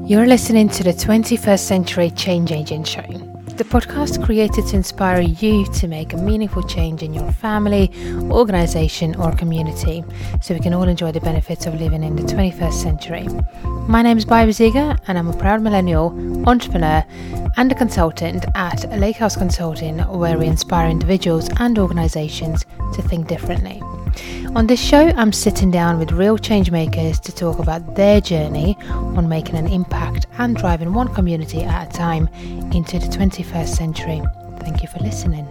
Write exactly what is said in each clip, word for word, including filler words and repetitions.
You're listening to the twenty-first Century Change Agent Show, the podcast created to inspire you to make a meaningful change in your family, organisation or community so we can all enjoy the benefits of living in the twenty-first century. My name is Barbara Ziegler and I'm a proud millennial, entrepreneur and a consultant at Lake House Consulting, where we inspire individuals and organisations to think differently. On this show, I'm sitting down with real change makers to talk about their journey on making an impact and driving one community at a time into the twenty-first century. Thank you for listening.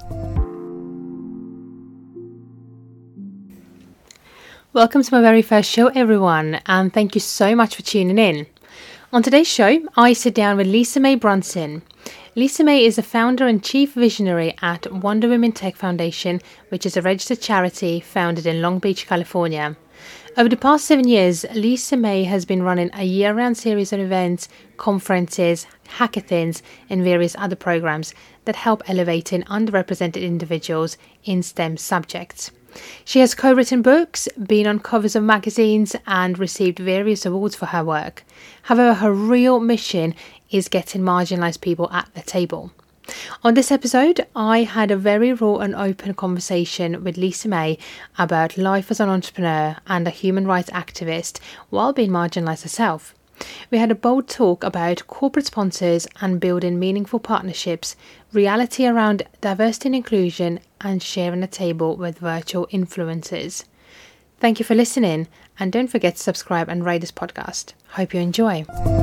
Welcome to my very first show, everyone, and thank you so much for tuning in. On today's show, I sit down with Lisa May Brunson. Lisa May is the founder and chief visionary at Wonder Women Tech Foundation, which is a registered charity founded in Long Beach, California. Over the past seven years, Lisa May has been running a year-round series of events, conferences, hackathons, and various other programs that help elevating underrepresented individuals in STEM subjects. She has co-written books, been on covers of magazines, and received various awards for her work. However, her real mission is getting marginalised people at the table. On this episode, I had a very raw and open conversation with Lisa May about life as an entrepreneur and a human rights activist while being marginalised herself. We had a bold talk about corporate sponsors and building meaningful partnerships, reality around diversity and inclusion, and sharing a table with virtual influencers. Thank you for listening, and don't forget to subscribe and rate this podcast. Hope you enjoy.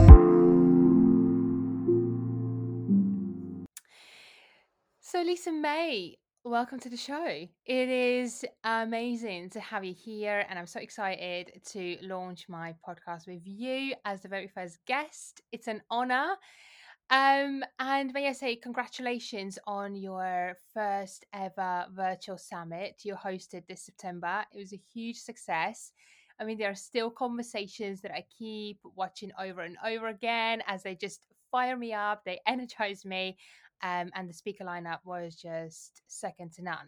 So Lisa May, welcome to the show. It is amazing to have you here, and I'm so excited to launch my podcast with you as the very first guest. It's an honor. Um, and may I say congratulations on your first ever virtual summit you hosted this September. It was a huge success. I mean, there are still conversations that I keep watching over and over again as they just fire me up, they energize me. Um, and the speaker lineup was just second to none.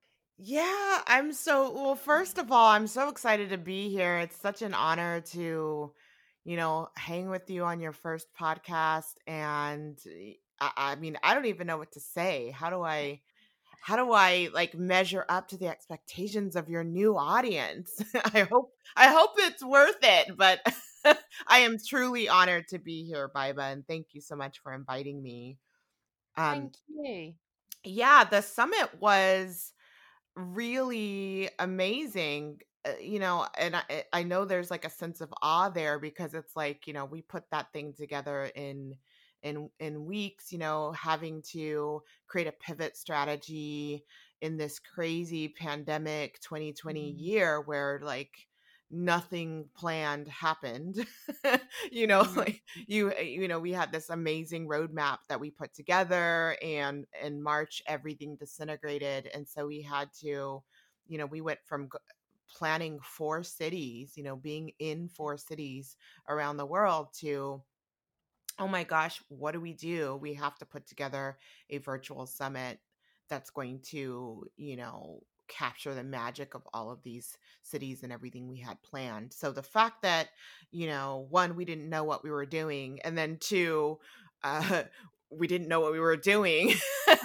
Yeah, I'm so well, first of all, I'm so excited to be here. It's such an honor to, you know, hang with you on your first podcast. And eh, I, I mean, I don't even know what to say. How do I how do I like measure up to the expectations of your new audience? I hope I hope it's worth it, but I am truly honored to be here, Baiba, and thank you so much for inviting me. Um, Thank you. yeah, the summit was really amazing. Uh, you know, and I, I know there's like a sense of awe there because it's like, you know, we put that thing together in in in weeks, you know, having to create a pivot strategy in this crazy pandemic twenty twenty Mm, year where like nothing planned happened. You know, mm, like you uh, you know, we had this amazing roadmap that we put together, and in March everything disintegrated, and so we had to, you know, we went from g- planning four cities, you know, being in four cities around the world to, oh my gosh, what do we do? We have to put together a virtual summit that's going to, you know, capture the magic of all of these cities and everything we had planned. So the fact that, you know, one, we didn't know what we were doing, and then two, uh, we didn't know what we were doing,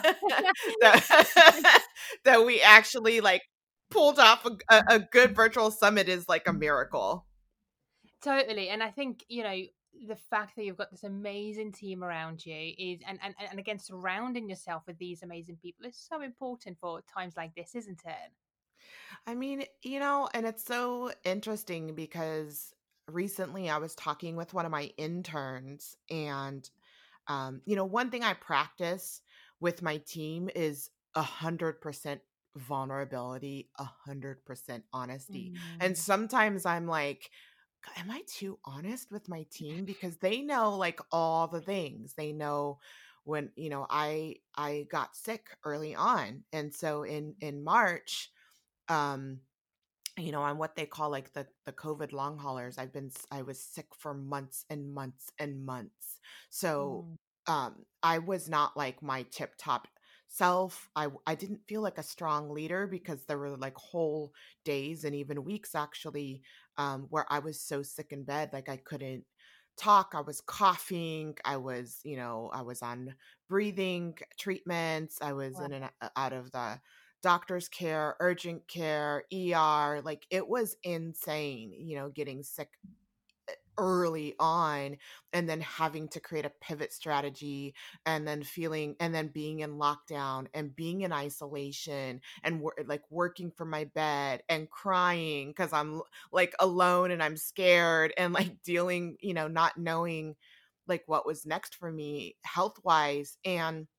that, that we actually like pulled off a, a a good virtual summit is like a miracle. Totally. And I think, you know, the fact that you've got this amazing team around you is, and, and, and again, surrounding yourself with these amazing people is so important for times like this, isn't it? I mean, you know, and it's so interesting because recently I was talking with one of my interns, and um, you know, one thing I practice with my team is a hundred percent vulnerability, a hundred percent honesty. And Mm, sometimes I'm like, am I too honest with my team? Because they know like all the things. They know when, you know, I I got sick early on. And so in in March, um you know, I'm what they call like the the COVID long haulers. I've been s- I was sick for months and months and months. So mm, um I was not like my tip top self. I w- I didn't feel like a strong leader because there were like whole days and even weeks actually, um where I was so sick in bed like I couldn't talk, I was coughing, I was, you know, I was on breathing treatments, I was Wow. in and o- out of the doctor's care, urgent care, E R. Like it was insane, you know, getting sick early on and then having to create a pivot strategy and then feeling and then being in lockdown and being in isolation and wor- like working from my bed and crying because I'm like alone and I'm scared and like dealing, you know, not knowing like what was next for me health wise. And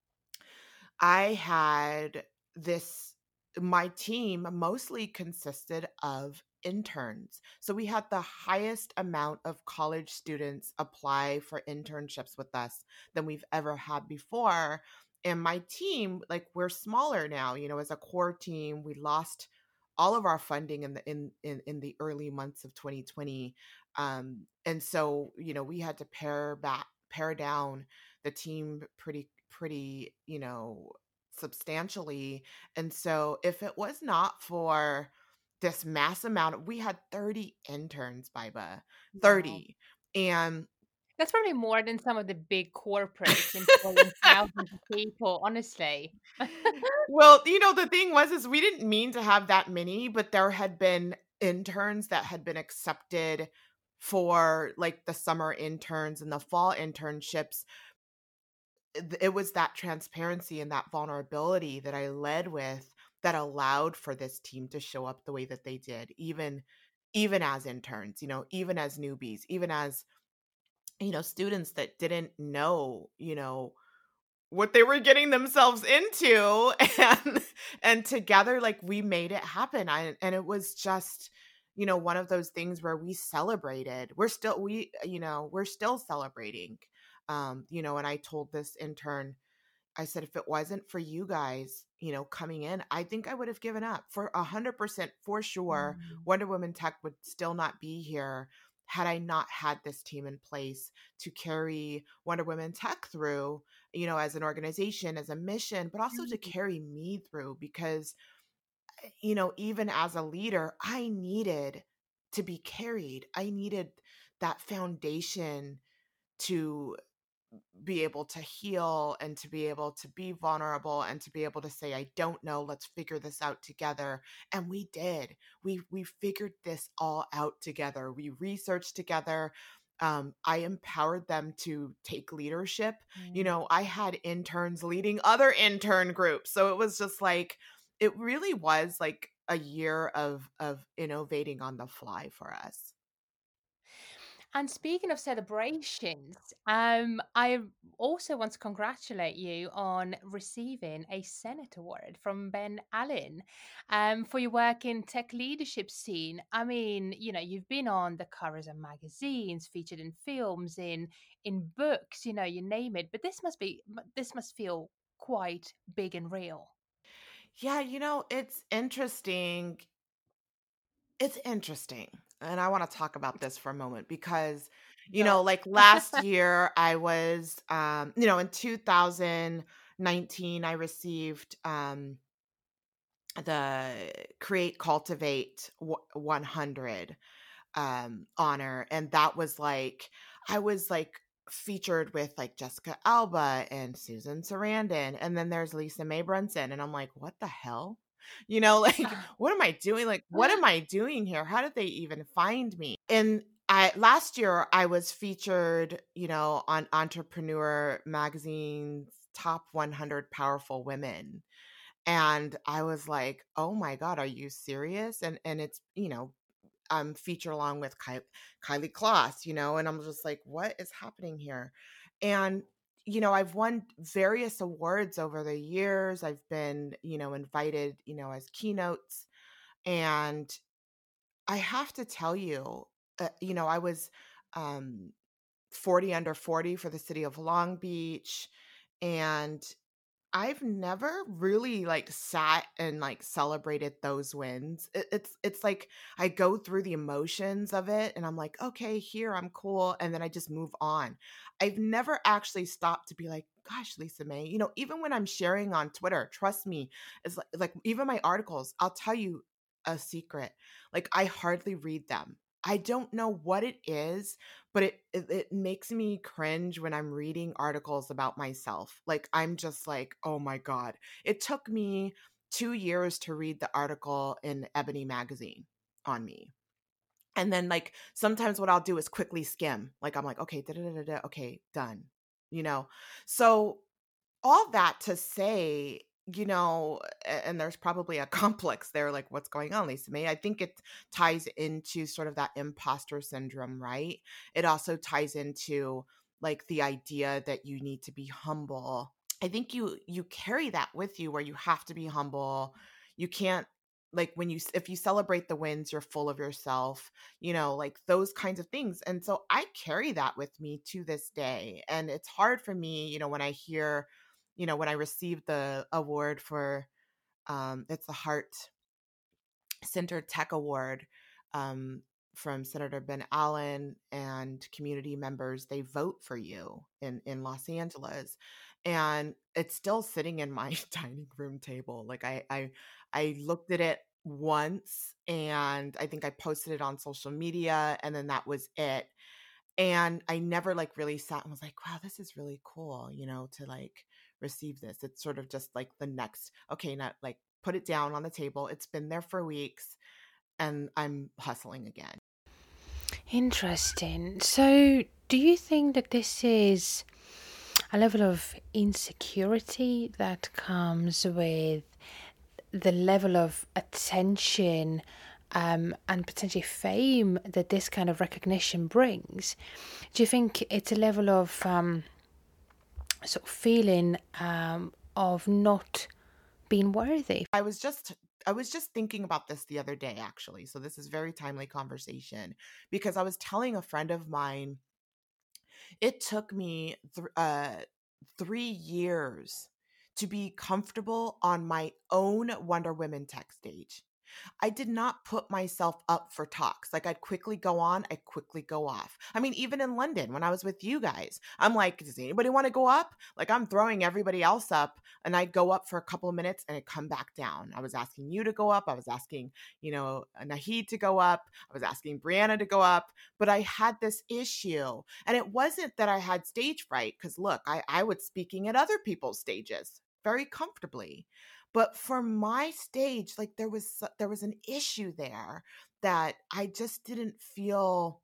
I had this, my team mostly consisted of interns. So we had the highest amount of college students apply for internships with us than we've ever had before. And my team, like we're smaller now, you know, as a core team, we lost all of our funding in the in in, in the early months of twenty twenty. Um, and so, you know, we had to pare back, pare down the team pretty pretty, you know, substantially. And so if it was not for this mass amount of, we had thirty interns, Biba, Wow. thirty. And That's probably more than some of the big corporates employing thousands of people, honestly. well, you know, the thing was is we didn't mean to have that many, but there had been interns that had been accepted for like the summer interns and the fall internships. It it was that transparency and that vulnerability that I led with that allowed for this team to show up the way that they did, even even as interns, you know, even as newbies, even as, you know, students that didn't know, you know, what they were getting themselves into. and and together like we made it happen. I and it was just, you know, one of those things where we celebrated. We're still we you know, we're still celebrating. Um, you know, and I told this intern, I said, if it wasn't for you guys, you know, coming in, I think I would have given up for a hundred percent for sure. Mm. Wonder Woman Tech would still not be here had I not had this team in place to carry Wonder Woman Tech through, you know, as an organization, as a mission, but also to Mm. carry me through because, you know, even as a leader, I needed to be carried. I needed that foundation to be able to heal and to be able to be vulnerable and to be able to say, I don't know, let's figure this out together. And we did. We we figured this all out together. We researched together. um, I empowered them to take leadership. You Mm. know, I had interns leading other intern groups, so it was just like it really was like a year of of innovating on the fly for us. And speaking of celebrations, um, I also want to congratulate you on receiving a Senate Award from Ben Allen, um, for your work in tech leadership scene. I mean, you know, you've been on the covers of magazines, featured in films, in in books, you know, you name it. But this must be this must feel quite big and real. Yeah, you know, it's interesting. It's interesting. And I want to talk about this for a moment because, you Go. know, like last year I was, um, you know, in two thousand nineteen, I received um, the Create Cultivate w- one hundred um honor, and that was like I was like featured with like Jessica Alba and Susan Sarandon, and then there's Lisa Mae Brunson, and I'm like, what the hell? You know, like what am I doing? Like what am I doing here? How did they even find me? And I last year I was featured, you know, on Entrepreneur Magazine's top one hundred powerful women. And I was like, "Oh my god, are you serious?" And and it's, you know, um feature along with Ky- Kylie Kloss, you know, and I'm just like, what is happening here? And you know, I've won various awards over the years. I've been, you know, invited, you know, as keynotes, and I have to tell you, uh, you know, I was um forty under forty for the city of Long Beach, and I've never really like sat and like celebrated those wins. It, it's it's like I go through the emotions of it and I'm like, okay, here I'm cool, and then I just move on. I've never actually stopped to be like, gosh, Lisa May, you know, even when I'm sharing on Twitter, trust me, it's like, like even my articles, I'll tell you a secret. Like I hardly read them. I don't know what it is, but it, it it makes me cringe when I'm reading articles about myself. Like I'm just like, "Oh my God." It took me two years to read the article in Ebony magazine on me. And then like sometimes what I'll do is quickly skim. Like I'm like, "Okay, da da da da, okay, done." You know. So all that to say, you know, a- and there's probably a complex there, like what's going on, Lisa May. I think it ties into sort of that imposter syndrome, right? It also ties into like the idea that you need to be humble. I think you you carry that with you where you have to be humble. You can't like when you if you celebrate the wins, you're full of yourself, you know, like those kinds of things. And so I carry that with me to this day. And it's hard for me, you know, when I hear, you know, when I received the award for um it's the Heart Center Tech Award um, from Senator Ben Allen and community members. They vote for you in in Los Angeles, and it's still sitting in my dining room table. Like I I I looked at it once, and I think I posted it on social media, and then that was it. And I never like really sat and was like, wow, this is really cool, you know, to like receive this. It's sort of just like the next, okay, not like put it down on the table. It's been there for weeks and I'm hustling again. Interesting. So, do you think that this is a level of insecurity that comes with the level of attention um, and potentially fame that this kind of recognition brings? Do you think it's a level of um, sort of feeling um, of not being worthy? I was just I was just thinking about this the other day actually. So this is very timely conversation because I was telling a friend of mine it took me th- uh, three years to be comfortable on my own Wonder Women tech stage. I did not put myself up for talks. Like I'd quickly go on, I'd quickly go off. I mean, even in London when I was with you guys, I'm like, does anybody want to go up? Like I'm throwing everybody else up and I'd go up for a couple of minutes and I'd come back down. I was asking you to go up. I was asking, you know, Nahid to go up. I was asking Brianna to go up, but I had this issue. And it wasn't that I had stage fright because look, I, I was speaking at other people's stages very comfortably. But for my stage, like there was there was an issue there that I just didn't feel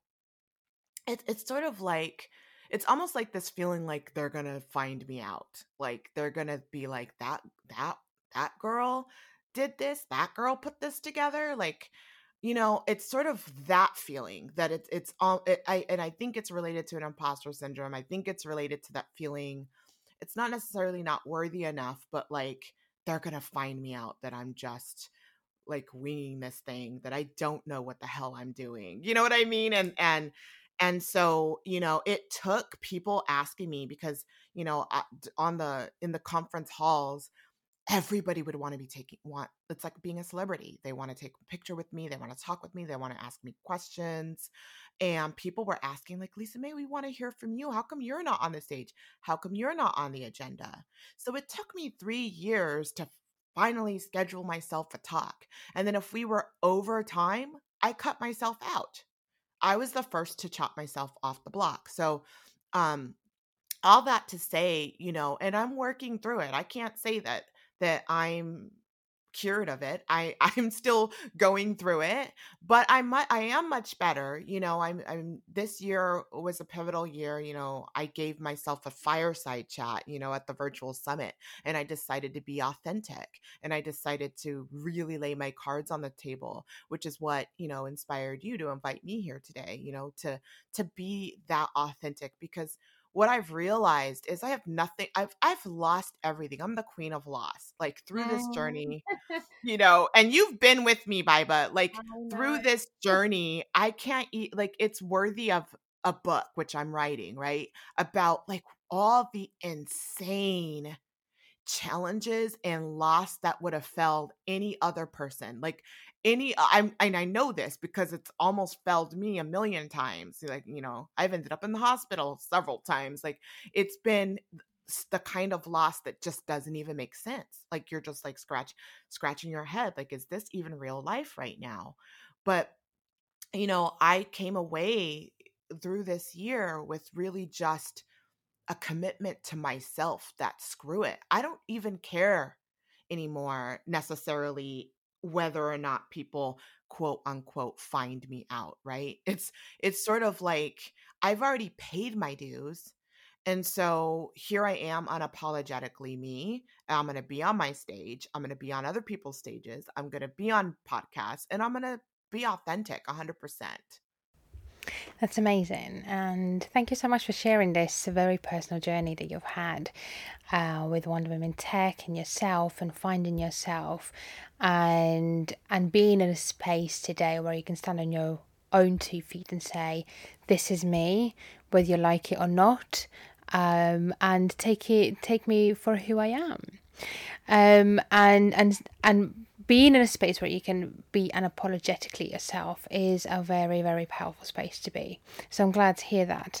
it, it's sort of like it's almost like this feeling like they're gonna find me out. Like they're gonna be like that that that girl did this, that girl put this together. Like, you know, it's sort of that feeling that it's it's all it, I and I think it's related to an imposter syndrome. I think it's related to that feeling. It's not necessarily not worthy enough, but like they're gonna find me out that I'm just like winging this thing that I don't know what the hell I'm doing. You know what I mean? And and and so, you know, it took people asking me because, you know, uh, d- on the in the conference halls, everybody would want to be taking want it's like being a celebrity. They want to take a picture with me, they want to talk with me, they want to ask me questions. And people were asking like, "Lisa May, we want to hear from you. How come you're not on the stage? How come you're not on the agenda?" So it took me three years to finally schedule myself a talk. And then if we were over time, I cut myself out. I was the first to chop myself off the block. So um all that to say, you know, and I'm working through it. I can't say that that I'm cured of it. I I'm still going through it, but I'm mu- I am much better. You know, I'm I'm this year was a pivotal year, you know. I gave myself a fireside chat, you know, at the virtual summit and I decided to be authentic and I decided to really lay my cards on the table, which is what, you know, inspired you to invite me here today, you know, to to be that authentic because what I've realized is I have nothing. I've I've lost everything. I'm the queen of loss. Like through this Mm, journey, you know, and you've been with me, Biba. Like I through know. this journey, I can't eat like it's worthy of a book, which I'm writing, right? About like all the insane challenges and loss that would have felled any other person. Like any I'm and I know this because it's almost felled me a million times. Like, you know, I've ended up in the hospital several times. Like it's been s- the kind of loss that just doesn't even make sense. Like you're just like scratch scratching your head like is this even real life right now? But you know, I came away through this year with really just a commitment to myself that screw it. I don't even care anymore necessarily whether or not people quote unquote find me out, right? It's it's sort of like I've already paid my dues. And so here I am unapologetically me. I'm going to be on my stage. I'm going to be on other people's stages. I'm going to be on podcasts and I'm going to be authentic one hundred percent. That's amazing. And thank you so much for sharing this very personal journey that you've had uh, with Wonder Women Tech and yourself and finding yourself and and being in a space today where you can stand on your own two feet and say, this is me, whether you like it or not, um, and take it take me for who I am. Um, and and and being in a space where you can be unapologetically yourself is a very, very powerful space to be. So I'm glad to hear that.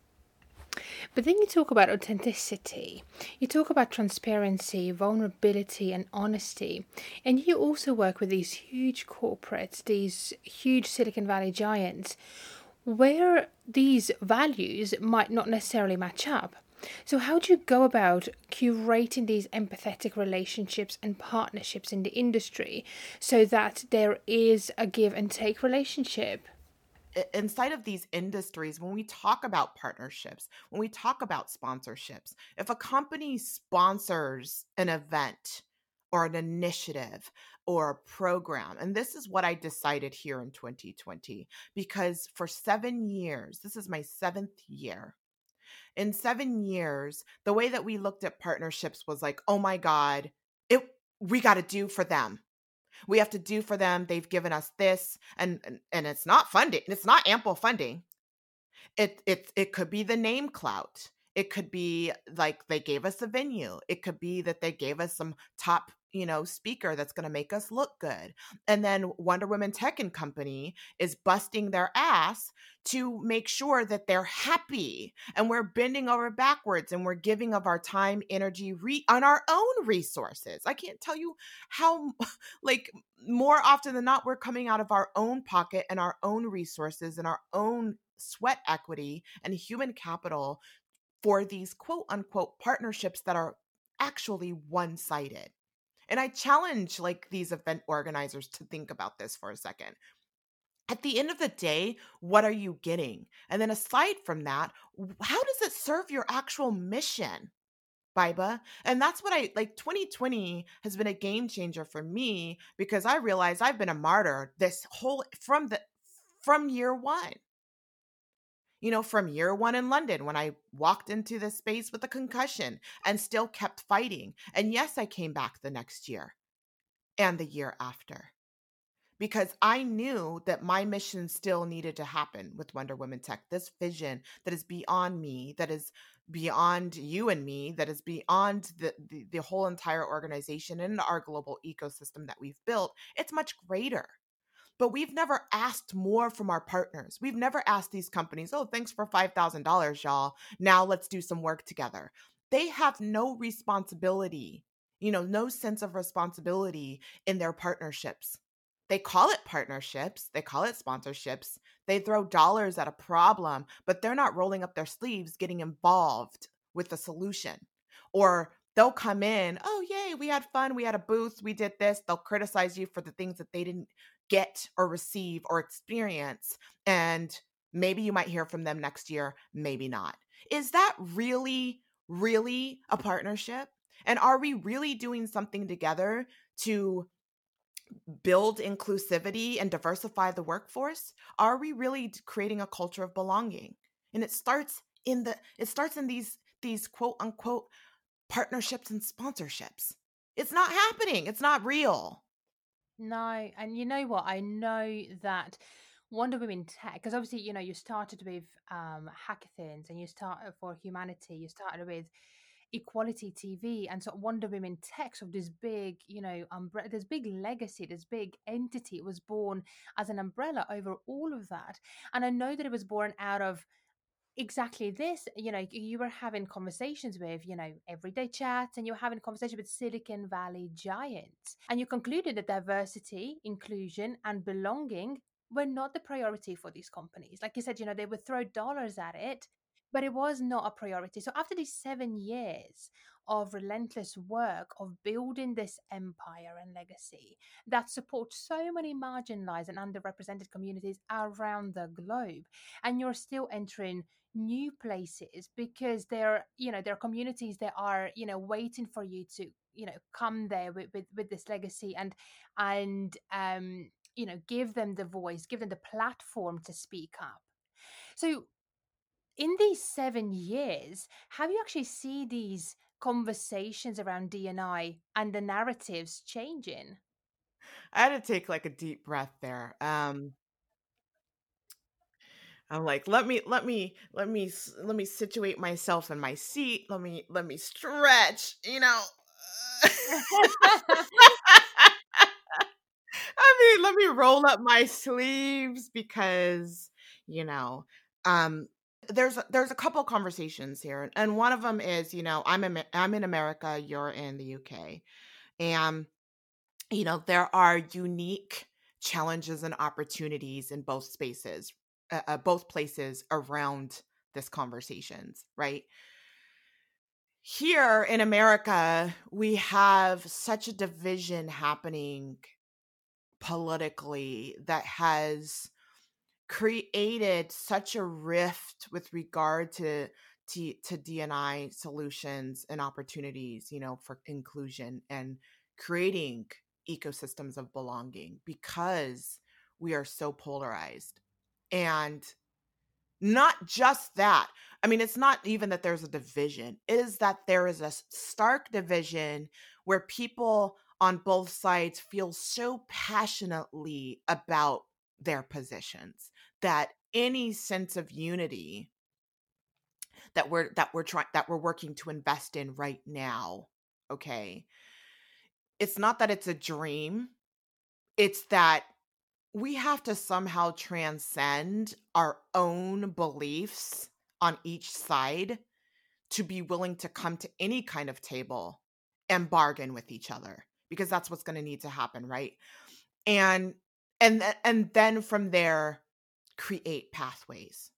But then you talk about authenticity, you talk about transparency, vulnerability, and honesty. And you also work with these huge corporates, these huge Silicon Valley giants, where these values might not necessarily match up. So, how do you go about curating these empathetic relationships and partnerships in the industry so that there is a give and take relationship? Inside of these industries, when we talk about partnerships, when we talk about sponsorships, if a company sponsors an event or an initiative or a program, and this is what I decided here in twenty twenty, because for seven years, this is my seventh year. In seven years, the way that we looked at partnerships was like, oh my God, it we got to do for them. We have to do for them. They've given us this, and and, and it's not funding. It's not ample funding. It it it could be the name clout. It could be like they gave us a venue. It could be that they gave us some top, you know, speaker that's going to make us look good. And then Wonder Woman Tech and Company is busting their ass to make sure that they're happy. And we're bending over backwards and we're giving of our time, energy, re- on our own resources. I can't tell you how, like, more often than not, we're coming out of our own pocket and our own resources and our own sweat equity and human capital for these quote unquote partnerships that are actually one sided. And I challenge like these event organizers to think about this for a second. At the end of the day, what are you getting? And then aside from that, how does it serve your actual mission? Biba. And that's what I like. twenty twenty has been a game changer for me because I realized I've been a martyr this whole from the from year one. You know, from year one in London when I walked into this space with a concussion and still kept fighting. And yes, I came back the next year and the year after because I knew that my mission still needed to happen with Wonder Woman Tech. This vision that is beyond me, that is beyond you and me, that is beyond the, the, the whole entire organization and our global ecosystem that we've built, it's much greater. But we've never asked more from our partners. We've never asked these companies, oh, thanks for five thousand dollars y'all. Now let's do some work together. They have no responsibility, you know, no sense of responsibility in their partnerships. They call it partnerships, they call it sponsorships. They throw dollars at a problem, but they're not rolling up their sleeves, getting involved with the solution. Or they'll come in, oh, yay, we had fun, we had a booth, we did this. They'll criticize you for the things that they didn't get or receive or experience. And maybe you might hear from them next year, maybe not. Is that really, really a partnership? And are we really doing something together to build inclusivity and diversify the workforce? Are we really creating a culture of belonging? And it starts in the it starts in these these quote unquote partnerships and sponsorships. It's not happening. It's not real. No, and you know what? I know that Wonder Women Tech, because obviously, you know, you started with um, hackathons and you started for humanity, you started with Equality T V, and so Wonder Women Tech, so this big, you know, umbrella, this big legacy, this big entity was born as an umbrella over all of that. And I know that it was born out of exactly this. You know, you were having conversations with, you know, everyday chats, and you were having conversations with Silicon Valley giants, and you concluded that diversity, inclusion, and belonging were not the priority for these companies. Like you said, you know, they would throw dollars at it, but it was not a priority. So after these seven years of relentless work of building this empire and legacy that supports so many marginalized and underrepresented communities around the globe, and you're still entering new places because there, you know, there are communities that are, you know, waiting for you to, you know, come there with with, with this legacy and and um you know, give them the voice, give them the platform to speak up. So in these seven years, have you actually see these conversations around D and I and the narratives changing? I had to take like a deep breath there. Um, I'm like, let me, let me, let me, s- let me situate myself in my seat. Let me, let me stretch. You know. I mean, let me roll up my sleeves because, you know, um, there's a, there's a couple conversations here, and one of them is, you know, I'm in, I'm in America, you're in the U K, and you know, there are unique challenges and opportunities in both spaces, uh, uh, both places around this conversations, right? Here in America, we have such a division happening politically that has created such a rift with regard to to, to D and I solutions and opportunities, you know, for inclusion and creating ecosystems of belonging because we are so polarized. And not just that. I mean, it's not even that there's a division. It is that there is a stark division where people on both sides feel so passionately about their positions that any sense of unity that we're that we're trying that we're working to invest in right now, okay? It's not that it's a dream. It's that we have to somehow transcend our own beliefs on each side to be willing to come to any kind of table and bargain with each other, because that's what's going to need to happen, right? And and th- and then from there create pathways.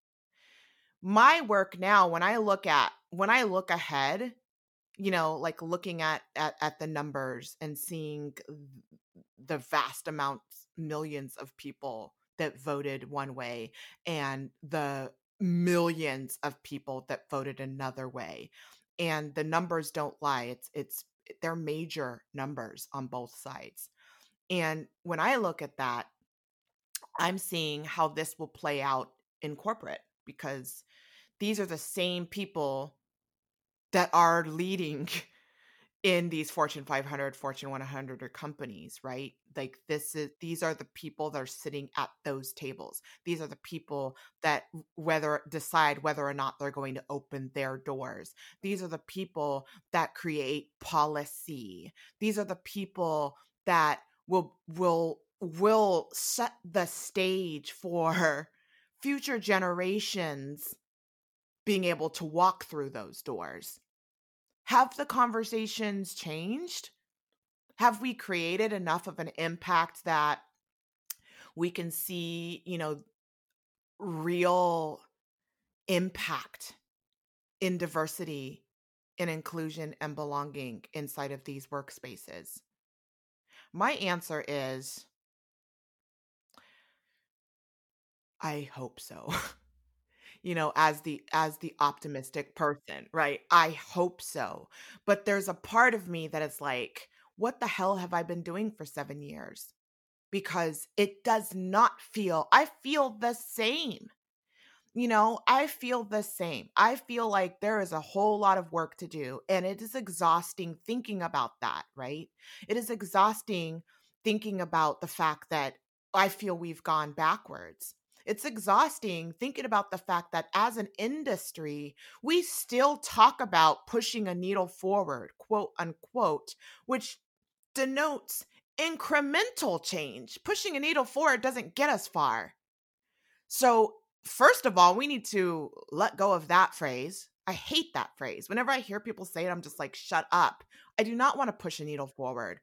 My work now, when I look at when I look ahead, you know, like looking at at, at the numbers and seeing the vast amounts, millions of people that voted one way and the millions of people that voted another way, and the numbers don't lie. It's it's they're major numbers on both sides. And when I look at that, I'm seeing how this will play out in corporate, because these are the same people that are leading in these Fortune five hundred, Fortune one hundred or companies, right? Like this is these are the people that are sitting at those tables. These are the people that whether decide whether or not they're going to open their doors. These are the people that create policy. These are the people that will will will set the stage for future generations being able to walk through those doors. Have the conversations changed? Have we created enough of an impact that we can see, you know, real impact in diversity, in inclusion and belonging inside of these workspaces? My answer is I hope so. You know, as the as the optimistic person, right? I hope so. But there's a part of me that is like, what the hell have I been doing for seven years? Because it does not feel, I feel the same. You know, I feel the same. I feel like there is a whole lot of work to do, and it is exhausting thinking about that, right? It is exhausting thinking about the fact that I feel we've gone backwards. It's exhausting thinking about the fact that as an industry, we still talk about pushing a needle forward, quote unquote, which denotes incremental change. Pushing a needle forward doesn't get us far. So, first of all, we need to let go of that phrase. I hate that phrase. Whenever I hear people say it, I'm just like, shut up. I do not want to push a needle forward.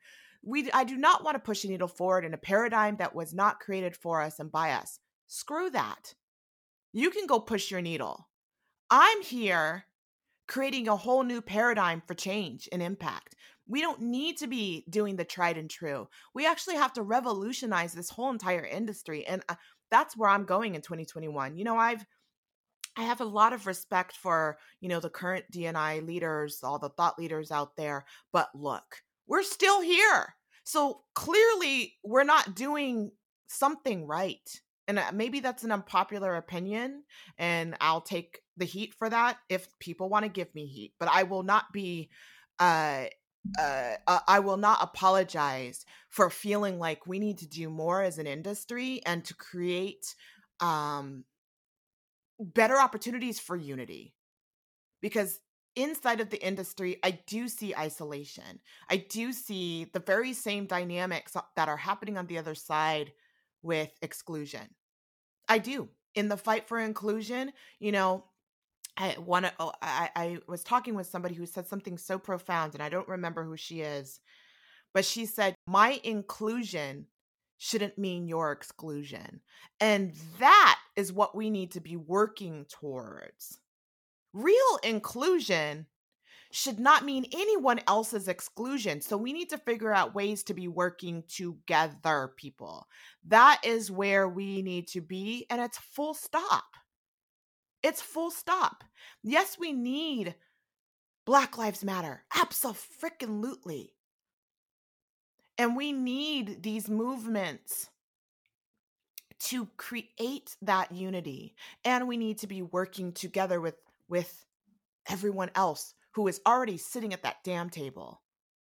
We, I do not want to push a needle forward in a paradigm that was not created for us and by us. Screw that. You can go push your needle. I'm here creating a whole new paradigm for change and impact. We don't need to be doing the tried and true. We actually have to revolutionize this whole entire industry. And uh, that's where I'm going in twenty twenty-one. You know, I've I have a lot of respect for, you know, the current D and I leaders, all the thought leaders out there. But look, we're still here. So clearly we're not doing something right. And uh, maybe that's an unpopular opinion, and I'll take the heat for that if people want to give me heat. But I will not be, uh, uh, uh, I will not apologize for feeling like we need to do more as an industry and to create um, better opportunities for unity, because inside of the industry I do see isolation. I do see the very same dynamics that are happening on the other side with exclusion. I do. In the fight for inclusion, you know, I want to oh, I I was talking with somebody who said something so profound, and I don't remember who she is, but she said, my inclusion shouldn't mean your exclusion. And that is what we need to be working towards. Real inclusion should not mean anyone else's exclusion. So we need to figure out ways to be working together, people. That is where we need to be. And it's full stop. It's full stop. Yes, we need Black Lives Matter. Abso-freaking-lutely. And we need these movements to create that unity. And we need to be working together with, with everyone else who is already sitting at that damn table.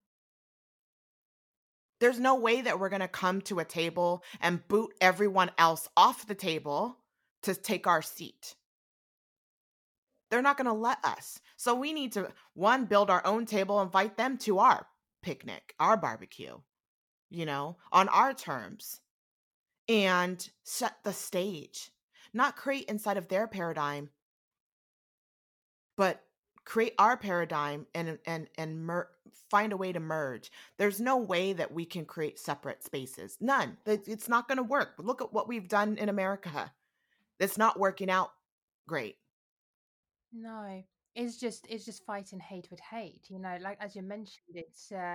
There's no way that we're going to come to a table and boot everyone else off the table to take our seat. They're not going to let us. So we need to, one, build our own table, invite them to our picnic, our barbecue, you know, on our terms, and set the stage. Not create inside of their paradigm, but create our paradigm and and and mer- find a way to merge. There's no way that we can create separate spaces. None. It's not going to work. Look at what we've done in America. It's not working out great. No, it's just it's just fighting hate with hate. You know, like as you mentioned, it's uh,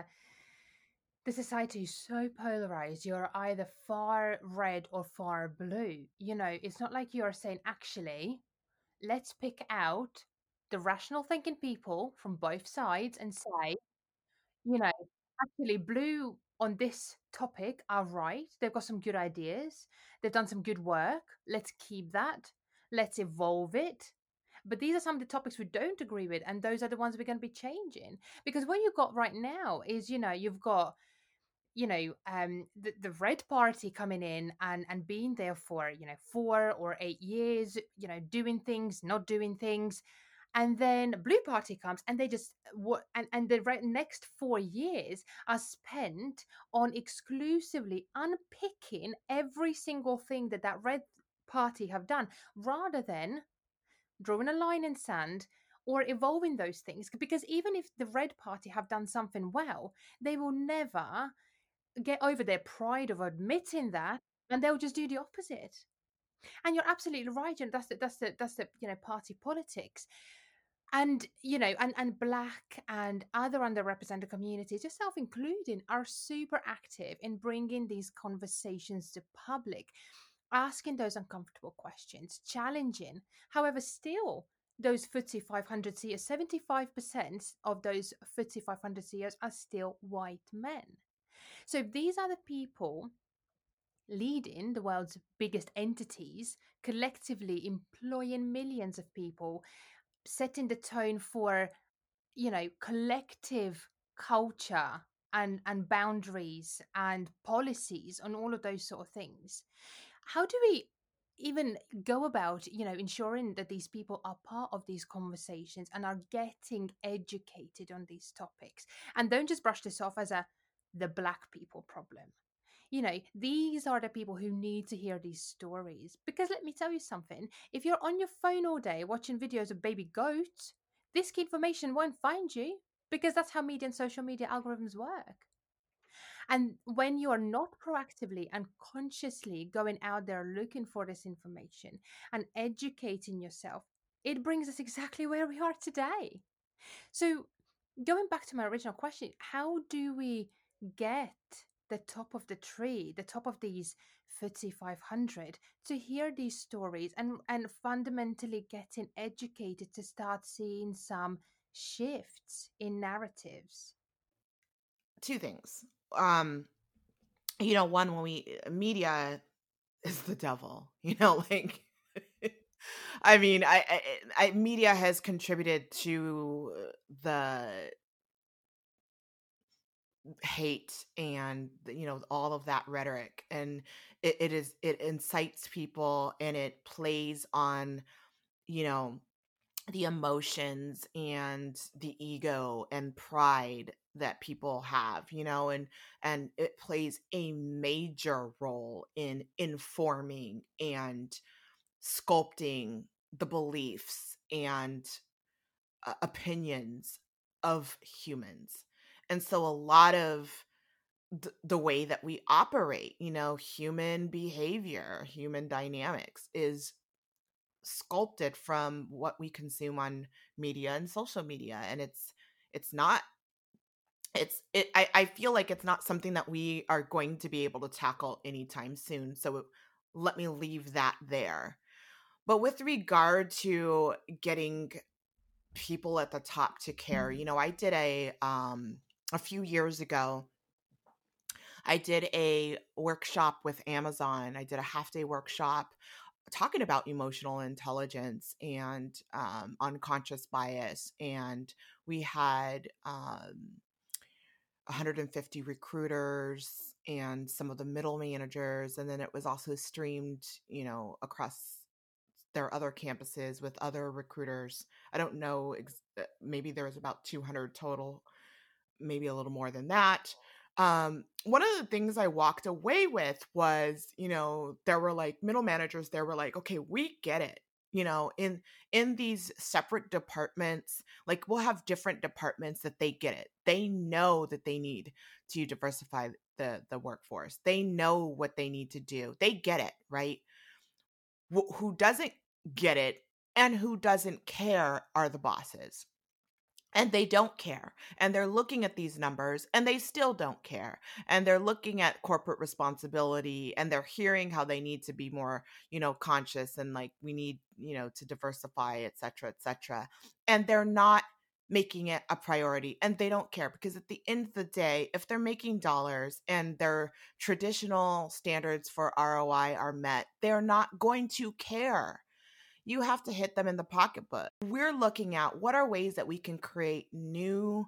the society is so polarized. You're either far red or far blue. You know, it's not like you're saying, actually, let's pick out the rational thinking people from both sides and say, you know, actually, blue on this topic are right. They've got some good ideas. They've done some good work. Let's keep that. Let's evolve it. But these are some of the topics we don't agree with, and those are the ones we're going to be changing. Because what you've got right now is, you know, you've got, you know, um, the, the Red Party coming in and and being there for, you know, four or eight years, you know, doing things, not doing things, and then Blue Party comes and they just what and and the re- next four years are spent on exclusively unpicking every single thing that that Red Party have done, rather than drawing a line in sand or evolving those things. Because even if the Red Party have done something well, they will never get over their pride of admitting that, and they'll just do the opposite. And you're absolutely right, and that's the, that's the that's the you know party politics. And you know and and black and other underrepresented communities, yourself including, are super active in bringing these conversations to public, asking those uncomfortable questions, challenging. However, still, those F T S E five hundred seers, seventy-five percent of those F T S E five hundred seers are still white men. So these are the people leading the world's biggest entities, collectively employing millions of people, setting the tone for, you know, collective culture and and boundaries and policies on all of those sort of things. How do we even go about, you know, ensuring that these people are part of these conversations and are getting educated on these topics, and don't just brush this off as a the black people problem? You know, these are the people who need to hear these stories. Because let me tell you something, if you're on your phone all day watching videos of baby goats, this key information won't find you, because that's how media and social media algorithms work. And when you are not proactively and consciously going out there looking for this information and educating yourself, it brings us exactly where we are today. So, going back to my original question, how do we get the top of the tree, the top of these F T S E five hundred, to hear these stories and, and fundamentally getting educated to start seeing some shifts in narratives? Two things. Um, you know, one, when we media is the devil, you know, like I mean, I, I, I media has contributed to the hate and you know all of that rhetoric, and it, it is it incites people, and it plays on you know the emotions and the ego and pride that people have, you know and and it plays a major role in informing and sculpting the beliefs and uh, opinions of humans. And so a lot of th- the way that we operate, you know, human behavior, human dynamics is sculpted from what we consume on media and social media. And it's it's not it's it I, I feel like it's not something that we are going to be able to tackle anytime soon. So let me leave that there. But with regard to getting people at the top to care, you know, I did a um a few years ago, I did a workshop with Amazon. I did a half day workshop talking about emotional intelligence and um, unconscious bias. And we had um, one hundred fifty recruiters and some of the middle managers. And then it was also streamed, you know, across their other campuses with other recruiters. I don't know, ex- uh, maybe there was about two hundred total, maybe a little more than that. Um, one of the things I walked away with was, you know, there were like middle managers, there were like, okay, we get it. You know, in in these separate departments, like we'll have different departments that they get it. They know that they need to diversify the the workforce. They know what they need to do. They get it, right? Wh- who doesn't get it and who doesn't care are the bosses, and they don't care, and they're looking at these numbers and they still don't care, and they're looking at corporate responsibility, and they're hearing how they need to be more you know conscious, and like we need you know to diversify, et cetera, et cetera, and they're not making it a priority, and they don't care, because at the end of the day, if they're making dollars and their traditional standards for R O I are met, they're not going to care. You have to hit them in the pocketbook. We're looking at what are ways that we can create new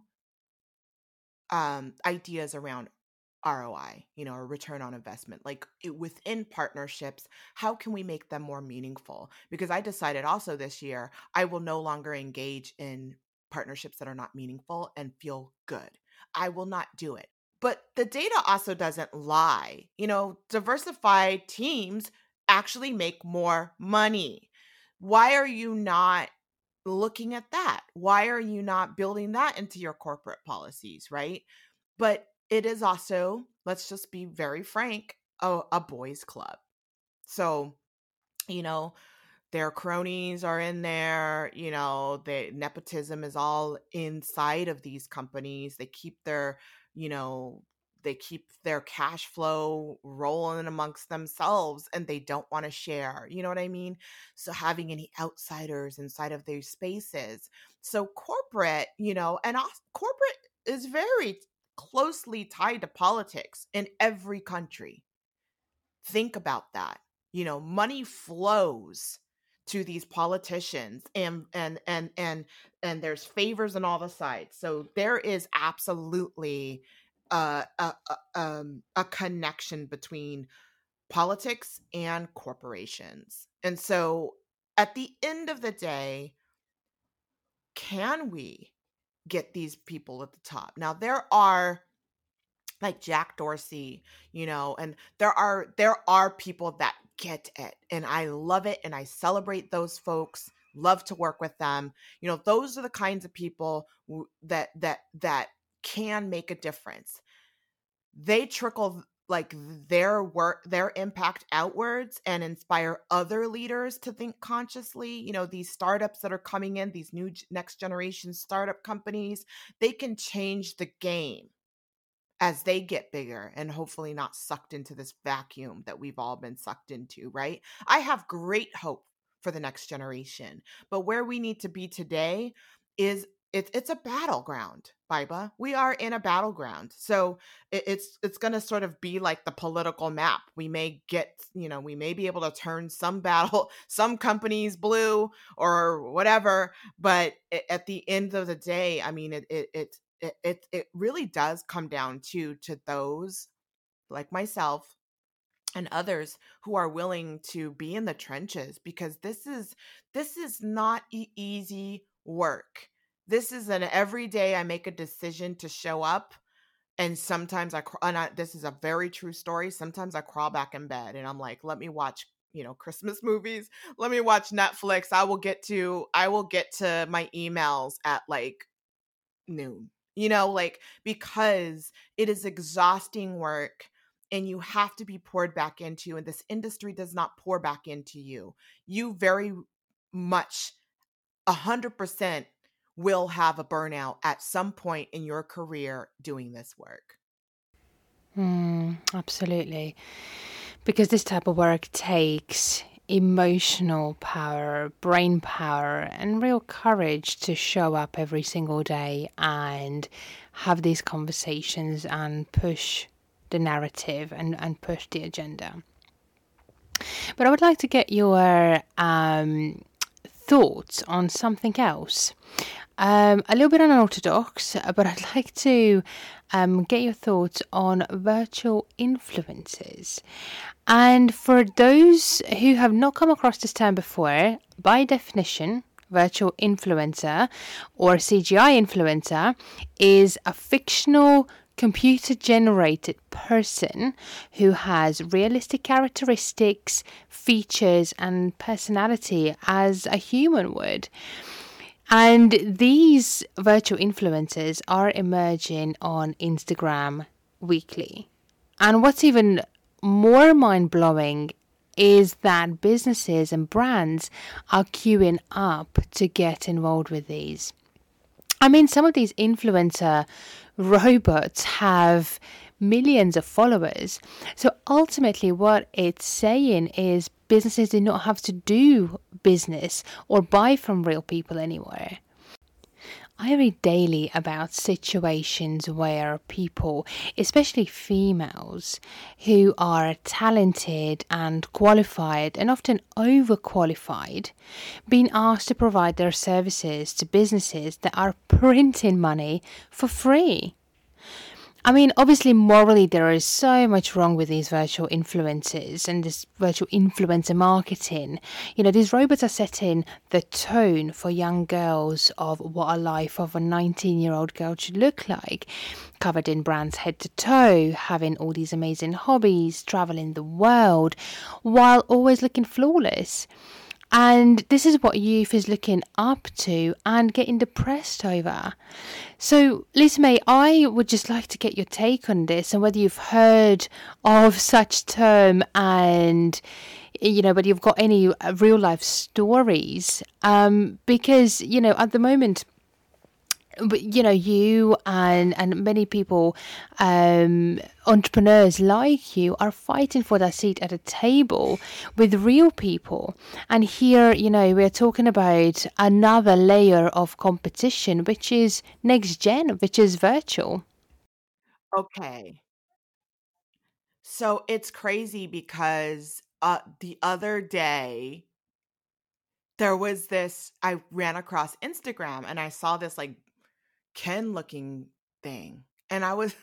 um, ideas around R O I, you know, or return on investment. Like it, within partnerships, how can we make them more meaningful? Because I decided also this year, I will no longer engage in partnerships that are not meaningful and feel good. I will not do it. But the data also doesn't lie. You know, diversified teams actually make more money. Why are you not looking at that? Why are you not building that into your corporate policies, right? But it is also, let's just be very frank, a, a boys' club. So, you know, their cronies are in there, you know, the nepotism is all inside of these companies. They keep their, you know, they keep their cash flow rolling amongst themselves, and they don't want to share. You know what I mean? So having any outsiders inside of these spaces. So corporate, you know, and also, corporate is very closely tied to politics in every country. Think about that. You know, money flows to these politicians, and and and and and there's favors on all the sides. So there is absolutely uh, a a, um, a connection between politics and corporations. And so at the end of the day, can we get these people at the top? Now there are like Jack Dorsey, you know, and there are there are people that get it, and I love it, and I celebrate those folks. Love to work with them. You know, those are the kinds of people w- that that that can make a difference. they trickle like their work, their impact outwards and inspire other leaders to think consciously. You know, these startups that are coming in, these new next generation startup companies, they can change the game as they get bigger and hopefully not sucked into this vacuum that we've all been sucked into, right? I have great hope for the next generation, but where we need to be today is it's it's a battleground, Biba. We are in a battleground. So it, it's it's going to sort of be like the political map. We may get, you know, we may be able to turn some battle, some companies blue or whatever, but at the end of the day, I mean, it it, it it, it it really does come down to to those like myself and others who are willing to be in the trenches, because this is this is not e- easy work. This is an everyday I make a decision to show up, and sometimes I, cr- and I this is a very true story. Sometimes I crawl back in bed and I'm like, let me watch, you know, Christmas movies. Let me watch Netflix. I will get to I will get to my emails at like noon, you know, like, because it is exhausting work and you have to be poured back into, and this industry does not pour back into you. You very much a hundred percent will have a burnout at some point in your career doing this work. Mm, absolutely. Because this type of work takes emotional power, brain power, and real courage to show up every single day and have these conversations and push the narrative and, and push the agenda. But I would like to get your um, thoughts on something else. Um, a little bit unorthodox, but I'd like to um, get your thoughts on virtual influencers. And for those who have not come across this term before, by definition, virtual influencer or C G I influencer is a fictional computer generated person who has realistic characteristics, features, and personality as a human would. And these virtual influencers are emerging on Instagram weekly. And what's even more mind blowing is that businesses and brands are queuing up to get involved with these. I mean, some of these influencer robots have millions of followers. So ultimately, what it's saying is businesses do not have to do business or buy from real people anymore. I read daily about situations where people, especially females, who are talented and qualified and often overqualified, being asked to provide their services to businesses that are printing money for free. I mean, obviously, morally, there is so much wrong with these virtual influencers and this virtual influencer marketing. You know, these robots are setting the tone for young girls of what a life of a nineteen year old girl should look like. Covered in brands head to toe, having all these amazing hobbies, traveling the world, while always looking flawless. And this is what youth is looking up to and getting depressed over. So, Lisa May, I would just like to get your take on this and whether you've heard of such term and, you know, whether you've got any real life stories. Um, because, you know, at the moment, but you know, you and and many people, um, entrepreneurs like you, are fighting for that seat at a table with real people. And here, you know, we're talking about another layer of competition, which is next gen, which is virtual. Okay. So it's crazy because uh the other day there was this, I ran across Instagram and I saw this like Ken looking thing. And I was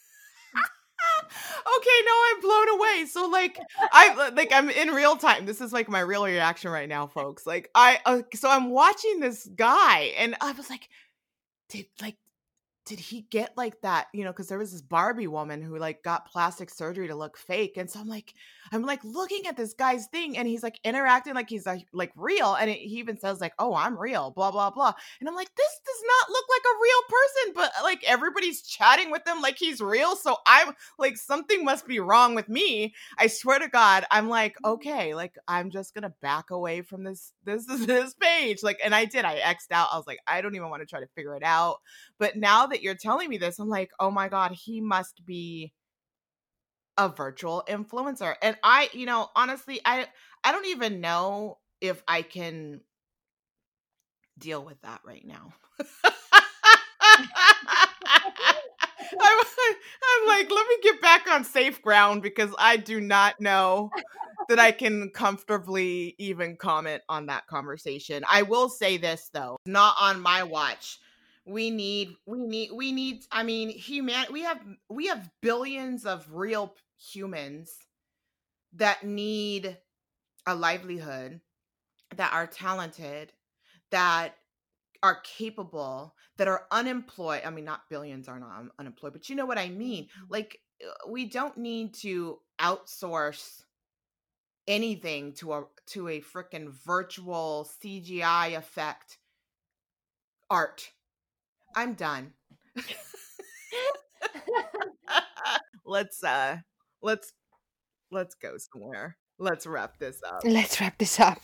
okay, now I'm blown away. So like I like I'm in real time. This is like my real reaction right now, folks. Like I uh, so I'm watching this guy and I was like, did like did he get like that? You know, because there was this Barbie woman who like got plastic surgery to look fake. And so I'm like, I'm like looking at this guy's thing and he's like interacting like he's like, like real. And it, he even says like, oh, I'm real, blah, blah, blah. And I'm like, this does not look like a real person, but like everybody's chatting with him like he's real. So I'm like, something must be wrong with me. I swear to God, I'm like, okay, like I'm just gonna back away from this, this, this page. Like, and I did, I X'd out. I was like, I don't even want to try to figure it out. But now that you're telling me this, I'm like, oh my God, he must be a virtual influencer. And I, you know, honestly, I I don't even know if I can deal with that right now. I'm, I'm like, let me get back on safe ground because I do not know that I can comfortably even comment on that conversation. I will say this though, not on my watch. We need, we need, we need, I mean, human, we have, we have billions of real humans that need a livelihood, that are talented, that are capable, that are unemployed. I mean, not billions are not un- unemployed, but you know what I mean? Like, uh, we don't need to outsource anything to a to a freaking virtual C G I effect art. I'm done. let's uh let's let's go somewhere. Let's wrap this up. Let's wrap this up.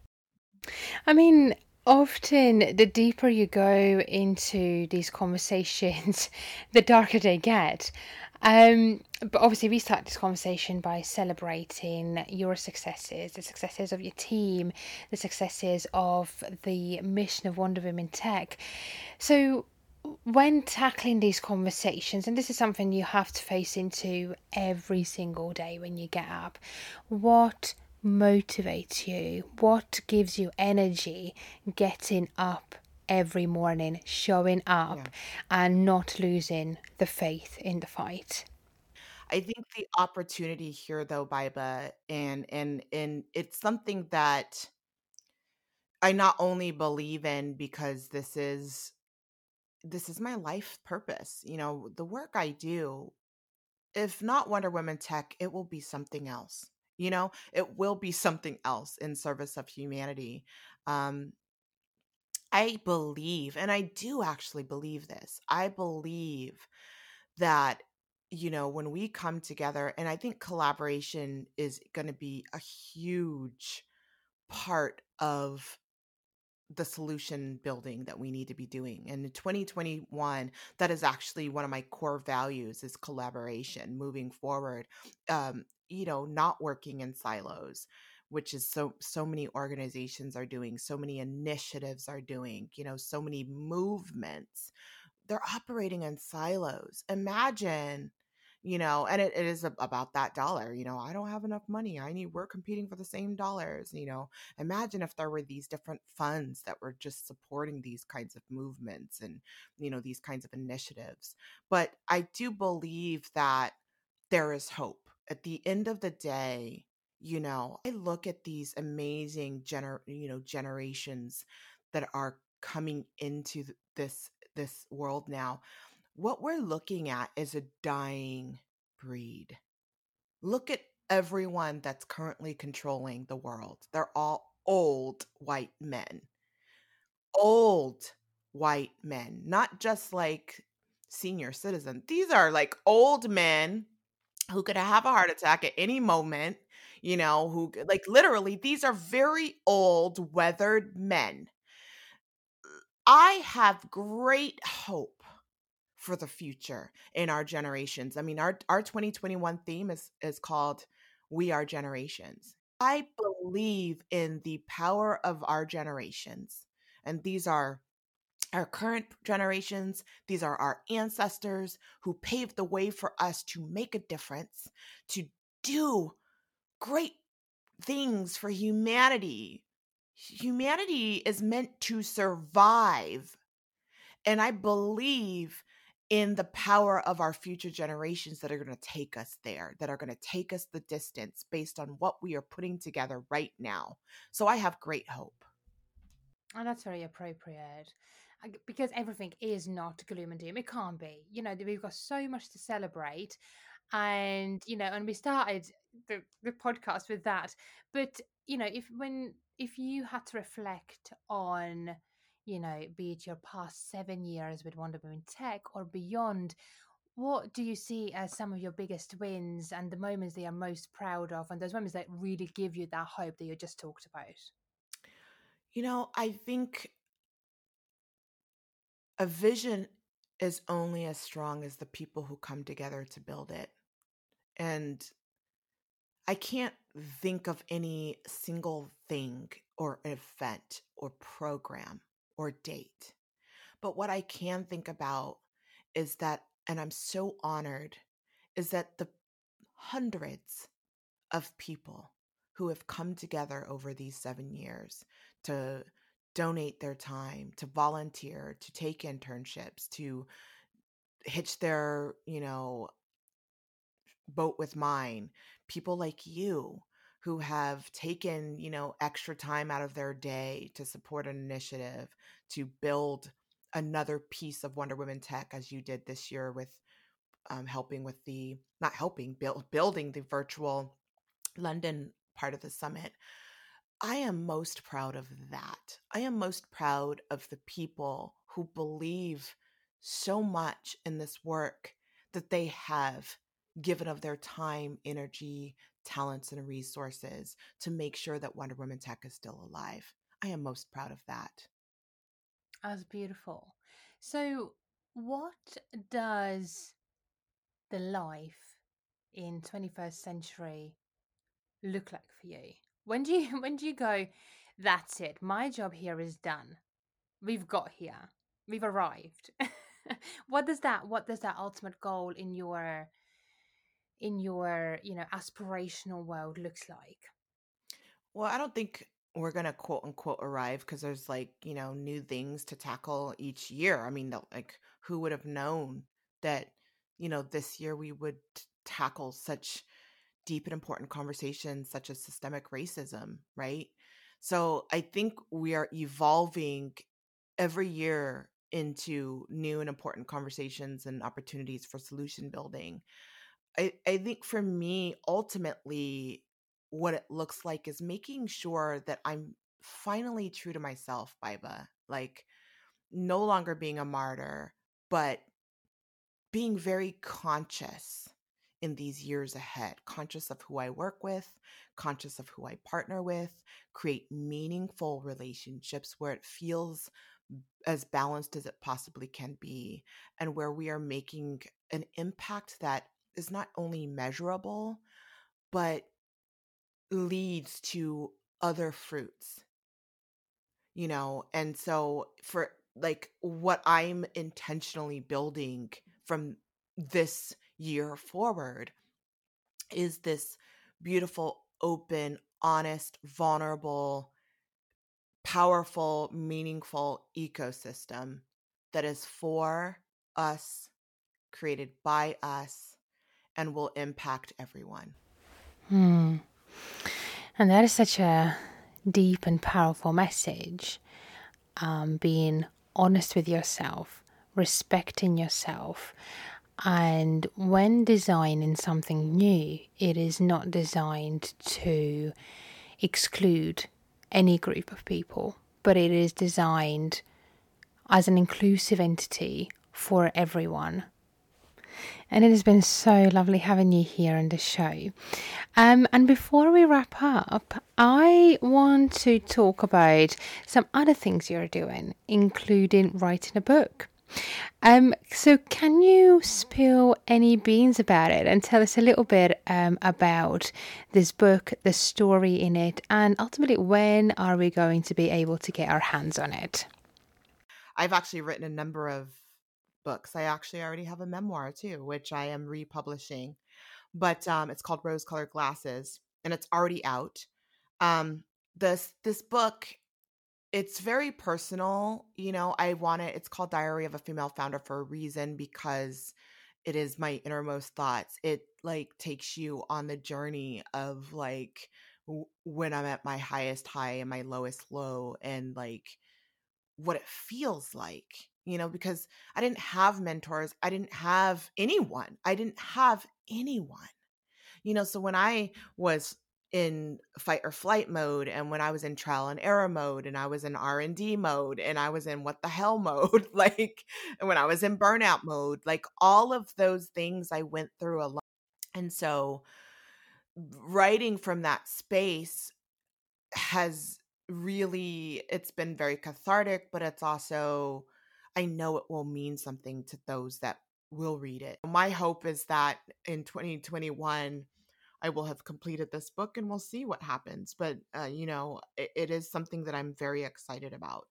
I mean, often the deeper you go into these conversations, the darker they get. Um, but obviously, we start this conversation by celebrating your successes, the successes of your team, the successes of the mission of Wonder Women Tech. So, when tackling these conversations, and this is something you have to face into every single day when you get up, what motivates you? What gives you energy getting up every morning, showing up, Yeah. and not losing the faith in the fight? I think the opportunity here though, Baiba, and and and it's something that I not only believe in because this is this is my life purpose. You know, the work I do, if not Wonder Woman Tech, it will be something else. You know, it will be something else in service of humanity. Um, I believe, and I do actually believe this, I believe that, you know, when we come together, and I think collaboration is going to be a huge part of the solution building that we need to be doing. And in twenty twenty-one, that is actually one of my core values is collaboration moving forward. Um, you know, not working in silos, which is so so many organizations are doing, so many initiatives are doing, you know, so many movements. They're operating in silos. Imagine, you know, and it, it is a- about that dollar. You know, I don't have enough money. I need, we're competing for the same dollars. You know, imagine if there were these different funds that were just supporting these kinds of movements and, you know, these kinds of initiatives. But I do believe that there is hope. At the end of the day, you know, I look at these amazing gener you know, generations that are coming into th- this this world now. What we're looking at is a dying breed. Look at everyone that's currently controlling the world. They're all old white men. Old white men, not just like senior citizens. These are like old men who could have a heart attack at any moment, you know, who could- like literally these are very old weathered men. I have great hope for the future in our generations. I mean, our our twenty twenty-one theme is is called We Are Generations. I believe in the power of our generations. And these are our current generations, these are our ancestors who paved the way for us to make a difference, to do great things for humanity. Humanity is meant to survive. And I believe in the power of our future generations that are going to take us there, that are going to take us the distance based on what we are putting together right now. So I have great hope. And that's very appropriate. because everything is not gloom and doom. It can't be. You know, we've got so much to celebrate, and you know, and we started the the podcast with that. But you know, if when if you had to reflect on, you know, be it your past seven years with Wonder Woman Tech or beyond, what do you see as some of your biggest wins and the moments that you're most proud of, and those moments that really give you that hope that you just talked about? You know, I think a vision is only as strong as the people who come together to build it. And I can't think of any single thing or event or program or date. But what I can think about is that, and I'm so honored, is that the hundreds of people who have come together over these seven years to donate their time, to volunteer, to take internships, to hitch their, you know, boat with mine, people like you who have taken, you know, extra time out of their day to support an initiative to build another piece of Wonder Woman Tech, as you did this year with um, helping with the, not helping, build, building the virtual London part of the summit. I am most proud of that. I am most proud of the people who believe so much in this work that they have given of their time, energy, talents, and resources to make sure that Wonder Woman Tech is still alive. I am most proud of that. That's beautiful. So, what does the life in twenty-first century look like for you? When do you when do you go, that's it, my job here is done. We've got here. We've arrived. what does that what does that ultimate goal in your in your, you know, aspirational world looks like? Well, I don't think we're going to quote unquote arrive because there's like, you know, new things to tackle each year. I mean, the, like, who would have known that, you know, this year we would t- tackle such deep and important conversations such as systemic racism, right? So I think we are evolving every year into new and important conversations and opportunities for solution building. I, I think for me, ultimately, what it looks like is making sure that I'm finally true to myself, Baiba. Like, no longer being a martyr, but being very conscious in these years ahead, conscious of who I work with, conscious of who I partner with, create meaningful relationships where it feels as balanced as it possibly can be, and where we are making an impact that is not only measurable, but leads to other fruits, you know? And so, for like what I'm intentionally building from this year forward is this beautiful, open, honest, vulnerable, powerful, meaningful ecosystem that is for us, created by us, and will impact everyone. Hmm. And that is such a deep and powerful message. Um, being honest with yourself, respecting yourself. And when designing something new, it is not designed to exclude any group of people, but it is designed as an inclusive entity for everyone. And it has been so lovely having you here on the show. Um, and before we wrap up, I want to talk about some other things you're doing, including writing a book. Um, so can you spill any beans about it and tell us a little bit um, about this book, the story in it, and ultimately when are we going to be able to get our hands on it? I've actually written a number of books. I actually already have a memoir too, which I am republishing, but um, it's called Rose Colored Glasses, and it's already out. Um, this this book, it's very personal. You know, I want it. It's called Diary of a Female Founder for a reason, because it is my innermost thoughts. It like takes you on the journey of like w- when I'm at my highest high and my lowest low, and like what it feels like, you know, because I didn't have mentors. I didn't have anyone. I didn't have anyone, you know, so when I was in fight or flight mode, and when I was in trial and error mode, and I was in R and D mode, and I was in what the hell mode, like, and when I was in burnout mode, like all of those things I went through a lot. And so writing from that space has really, it's been very cathartic, but it's also, I know it will mean something to those that will read it. My hope is that in twenty twenty-one, I will have completed this book and we'll see what happens. But, uh, you know, it, it is something that I'm very excited about.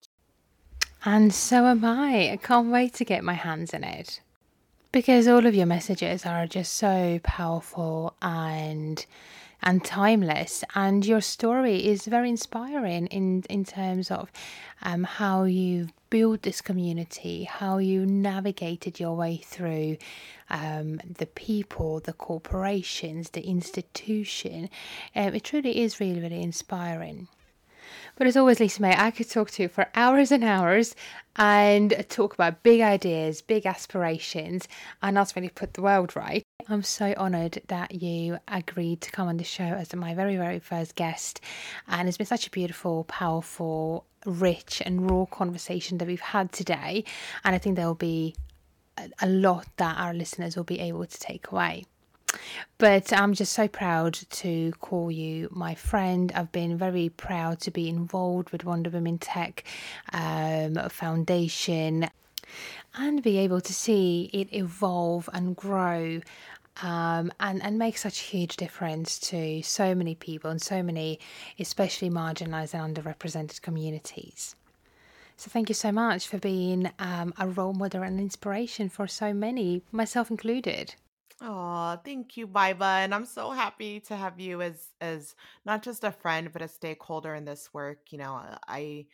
And so am I. I can't wait to get my hands in it. Because all of your messages are just so powerful and and timeless, and your story is very inspiring in in terms of um, how you've built this community, how you navigated your way through um, the people, the corporations, the institution. Um, it truly is really, really inspiring. But as always, Lisa May, I could talk to you for hours and hours and talk about big ideas, big aspirations, and ultimately put the world right. I'm so honoured that you agreed to come on the show as my very, very first guest. And it's been such a beautiful, powerful, rich and raw conversation that we've had today. And I think there will be a lot that our listeners will be able to take away. But I'm just so proud to call you my friend. I've been very proud to be involved with Wonder Women Tech um, Foundation and be able to see it evolve and grow um, and, and make such a huge difference to so many people and so many, especially marginalised and underrepresented communities. So thank you so much for being um, a role model and inspiration for so many, myself included. Oh, thank you, Viva. And I'm so happy to have you as as not just a friend, but a stakeholder in this work. You know, I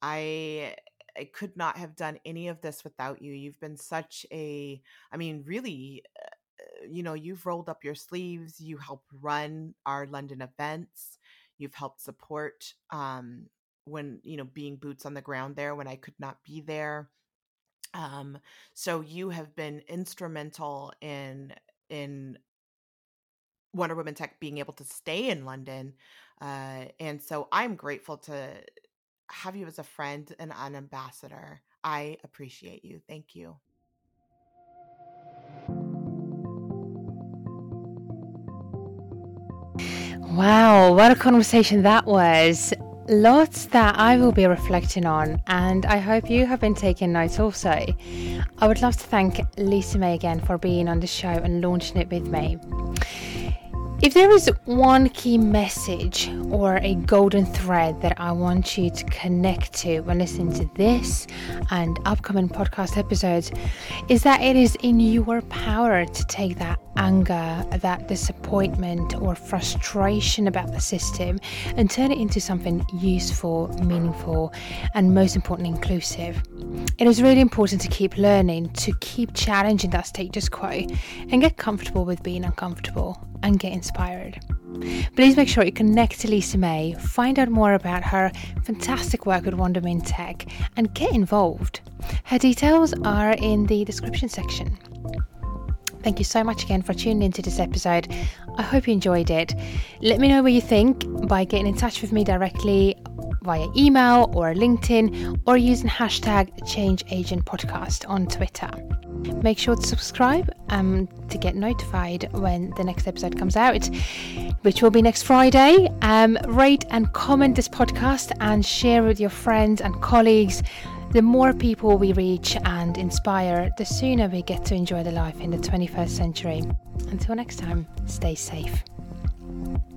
I I could not have done any of this without you. You've been such a, I mean, really, uh, you know, you've rolled up your sleeves. You help run our London events. You've helped support um when, you know, being boots on the ground there when I could not be there. Um, so you have been instrumental in in Wonder Woman Tech being able to stay in London. Uh, and so I'm grateful to have you as a friend and an ambassador. I appreciate you. Thank you. Wow, what a conversation that was. Lots that I will be reflecting on, and I hope you have been taking notes also. I would love to thank Lisa May again for being on the show and launching it with me. If there is one key message or a golden thread that I want you to connect to when listening to this and upcoming podcast episodes, is that it is in your power to take that anger, that disappointment or frustration about the system and turn it into something useful, meaningful, and most importantly, inclusive. It is really important to keep learning, to keep challenging that status quo and get comfortable with being uncomfortable and get inspired. Please make sure you connect to Lisa May, find out more about her fantastic work with Wonder Women Tech, and get involved. Her details are in the description section. Thank you so much again for tuning into this episode. I hope you enjoyed it. Let me know what you think by getting in touch with me directly via email or LinkedIn or using hashtag ChangeAgentPodcast on Twitter. Make sure to subscribe um, to get notified when the next episode comes out, which will be next Friday. Um, rate and comment this podcast and share with your friends and colleagues. The more people we reach and inspire, the sooner we get to enjoy the life in the twenty-first century. Until next time, stay safe.